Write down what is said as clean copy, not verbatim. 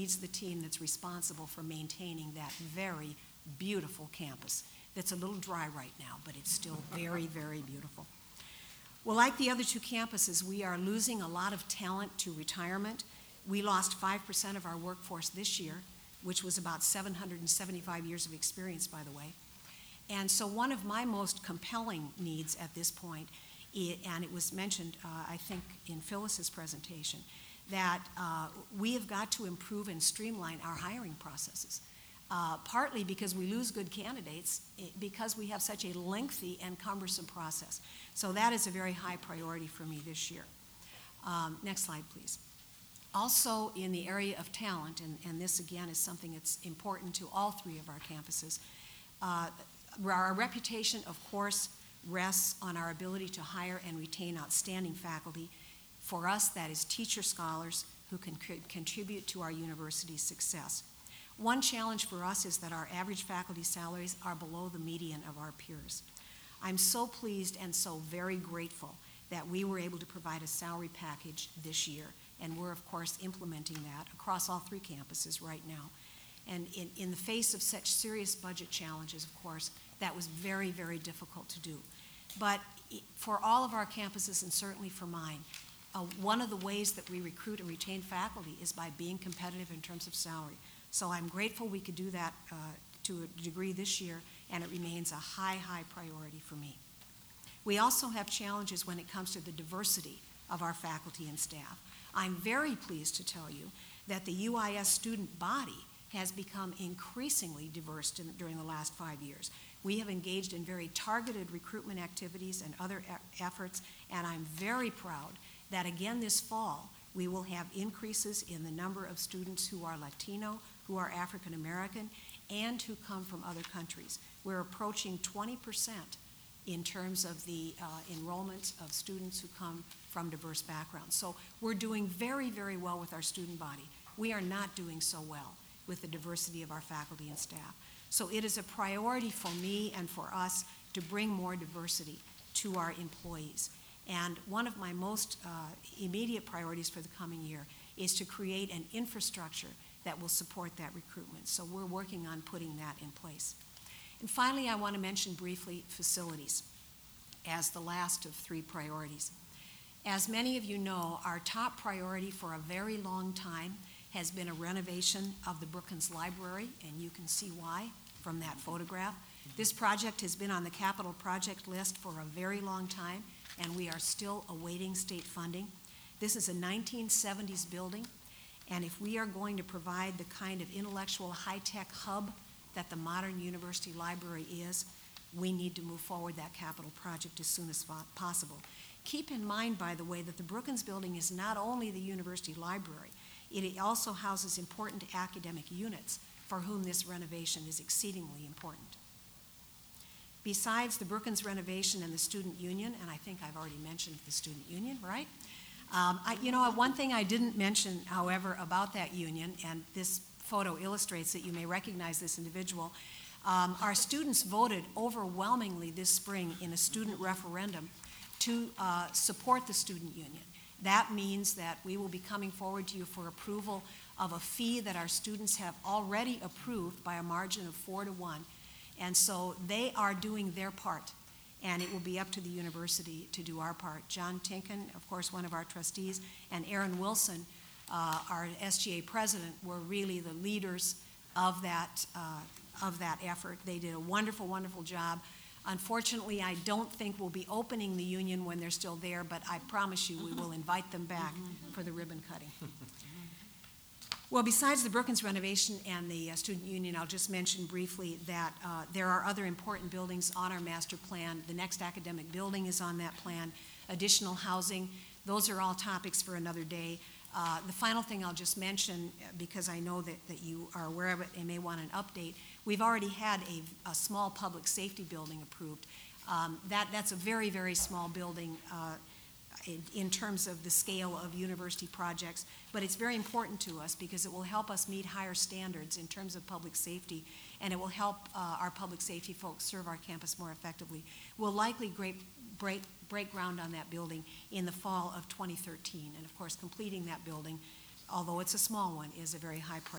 leads the team that's responsible for maintaining that very beautiful campus. That's a little dry right now, but it's still very, very beautiful. Well, like the other two campuses, we are losing a lot of talent to retirement. We lost 5% of our workforce this year, which was about 775 years of experience, by the way. And so one of my most compelling needs at this point, and it was mentioned, I think, in Phyllis's presentation, that we have got to improve and streamline our hiring processes, partly because we lose good candidates, because we have such a lengthy and cumbersome process. So that is a very high priority for me this year. Next slide, please. Also, in the area of talent, and this again is something that's important to all three of our campuses, our reputation, of course, rests on our ability to hire and retain outstanding faculty. For us, that is teacher scholars who can contribute to our university's success. One challenge for us is that our average faculty salaries are below the median of our peers. I'm so pleased and so very grateful that we were able to provide a salary package this year, and we're, of course, implementing that across all three campuses right now. And in the face of such serious budget challenges, of course, that was very, very difficult to do. But for all of our campuses, and certainly for mine, one of the ways that we recruit and retain faculty is by being competitive in terms of salary. So I'm grateful we could do that to a degree this year, and it remains a high, high priority for me. We also have challenges when it comes to the diversity of our faculty and staff. I'm very pleased to tell you that the UIS student body has become increasingly diverse during the last 5 years. We have engaged in very targeted recruitment activities and other efforts, and I'm very proud that again this fall we will have increases in the number of students who are Latino, who are African American, and who come from other countries. We're approaching 20% in terms of the enrollment of students who come from diverse backgrounds. So we're doing very, very well with our student body. We are not doing so well with the diversity of our faculty and staff. So it is a priority for me and for us to bring more diversity to our employees. And one of my most immediate priorities for the coming year is to create an infrastructure that will support that recruitment. So we're working on putting that in place. And finally, I want to mention briefly facilities as the last of three priorities. As many of you know, our top priority for a very long time has been a renovation of the Brookins Library, and you can see why from that photograph. This project has been on the capital project list for a very long time, and we are still awaiting state funding. This is a 1970s building, and if we are going to provide the kind of intellectual high-tech hub that the modern university library is, we need to move forward that capital project as soon as possible. Keep in mind, by the way, that the Brookins building is not only the university library, it also houses important academic units for whom this renovation is exceedingly important. Besides the Brookins renovation and the student union, and I think I've already mentioned the student union, right? One thing I didn't mention, however, about that union, and this photo illustrates that you may recognize this individual, our students voted overwhelmingly this spring in a student referendum to support the student union. That means that we will be coming forward to you for approval of a fee that our students have already approved by a margin of 4-1. And so they are doing their part, and it will be up to the university to do our part. John Tinkin, of course, one of our trustees, and Aaron Wilson, our SGA president, were really the leaders of that effort. They did a wonderful, wonderful job. Unfortunately, I don't think we'll be opening the union when they're still there, but I promise you we will invite them back for the ribbon cutting. Well, besides the Brookins renovation and the student union, I'll just mention briefly that there are other important buildings on our master plan. The next academic building is on that plan, additional housing. Those are all topics for another day. The final thing I'll just mention, because I know that you are aware of it and may want an update, we've already had a small public safety building approved. That's a very, very small building in terms of the scale of university projects, but it's very important to us because it will help us meet higher standards in terms of public safety, and it will help our public safety folks serve our campus more effectively. We'll likely break ground on that building in the fall of 2013, and of course completing that building, although it's a small one, is a very high priority.